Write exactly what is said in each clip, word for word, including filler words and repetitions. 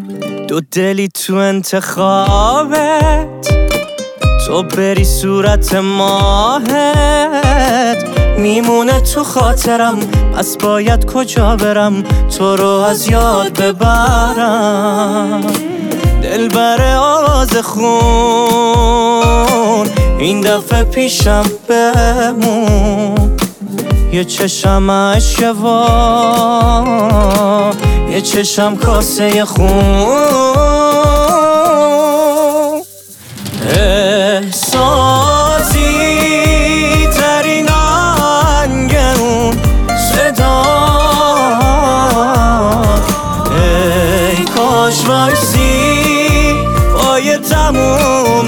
دو دلی تو انتخابت، تو بری صورت ماهت میمونه تو خاطرم، پس باید کجا برم تو رو از یاد ببرم. دل بر آواز خون این دفعه پیشم بمون، یه چشم عشق و یه چشم کاسه خون. احساسی ترین آهنگون صدا، ای کاش وایسی پای تموم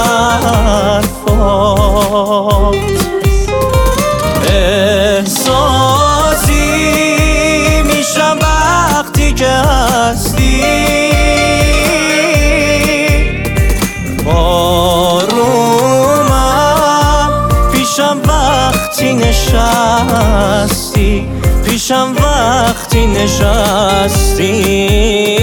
حرفات. احساسی میشم وقتی که هستی، آرومم پیشم وقتی نشستی، پیشم وقتی نشستی.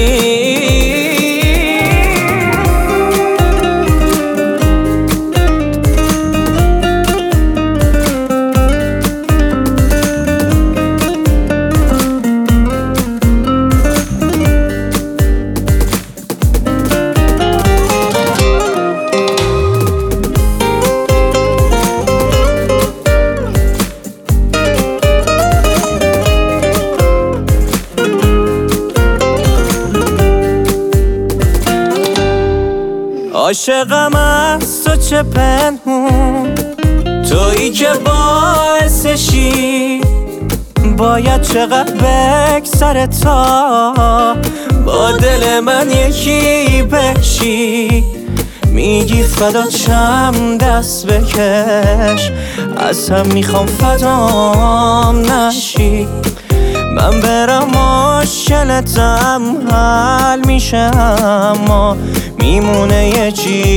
عاشقم از تو چه پنهون، تویی که باعثشی باید چقدر بگذره تا با دل من یکی بشی. میگی فدا چم دست بکش، از هم میخوام فدام نشی. من برم مشکلتم حل میشه، اما میمونه یه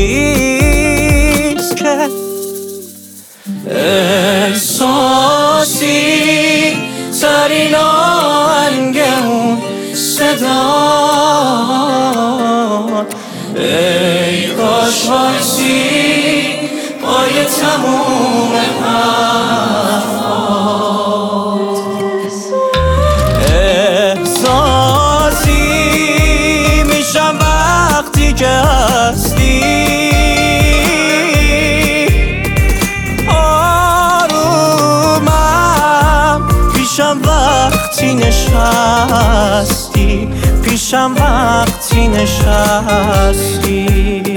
چیز که احساسی ترین آهنگ اون صدا، ای کاش وایسی پای تموم حرفات. احساسی میشم وقتی که هستی، آرومم پیشم وقتی نشستی، پیشم وقتی نشستی.